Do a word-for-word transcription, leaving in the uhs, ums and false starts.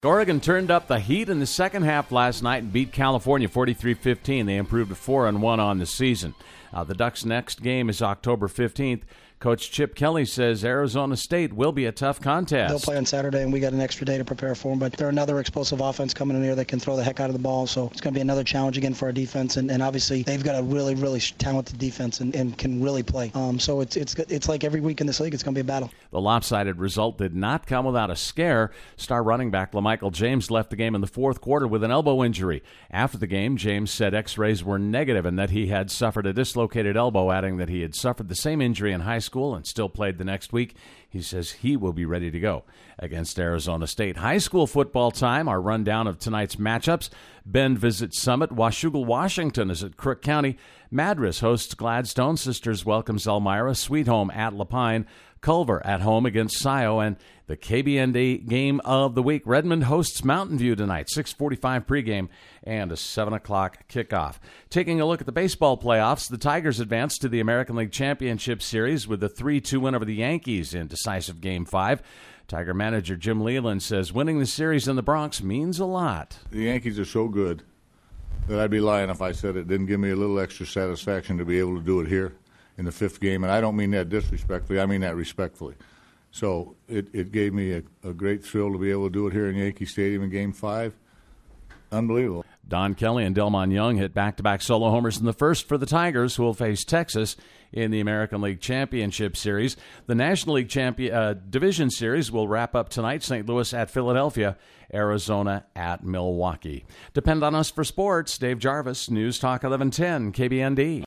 Oregon turned up the heat in the second half last night and beat California forty-three fifteen. They improved to four and one on the season. Uh, the Ducks' next game is October fifteenth. Coach Chip Kelly says Arizona State will be a tough contest. They'll play on Saturday, and we got an extra day to prepare for them. But they're another explosive offense coming in here that can throw the heck out of the ball. So it's going to be another challenge again for our defense. And, and obviously, they've got a really, really talented defense and, and can really play. Um, so it's it's it's like every week in this league, it's going to be a battle. The lopsided result did not come without a scare. Star running back LaMichael James left the game in the fourth quarter with an elbow injury. After the game, James said x-rays were negative and that he had suffered a dislocated elbow, adding that he had suffered the same injury in high school and still played the next week. He says he will be ready to go against Arizona State. High school football time, our rundown of tonight's matchups. Bend visits Summit. Washougal, Washington is at Crook County. Madras hosts Gladstone. Sisters welcomes Elmira. Sweet Home at Lapine. Culver at home against Scio. And the K B N D game of the week. Redmond hosts Mountain View tonight, six forty-five pregame and a seven o'clock kickoff. Taking a look at the baseball playoffs, the Tigers advance to the American League Championship Series with a three two win over the Yankees in decisive Game five. Tiger manager Jim Leland says winning the series in the Bronx means a lot. The Yankees are so good that I'd be lying if I said it didn't give me a little extra satisfaction to be able to do it here in the fifth game. And I don't mean that disrespectfully, I mean that respectfully. So it, it gave me a, a great thrill to be able to do it here in Yankee Stadium in Game five. Unbelievable. Don Kelly and Delmon Young hit back-to-back solo homers in the first for the Tigers, who will face Texas in the American League Championship Series. The National League Champion uh, Division Series will wrap up tonight. Saint Louis at Philadelphia, Arizona at Milwaukee. Depend on us for sports. Dave Jarvis, News Talk eleven ten, K B N D.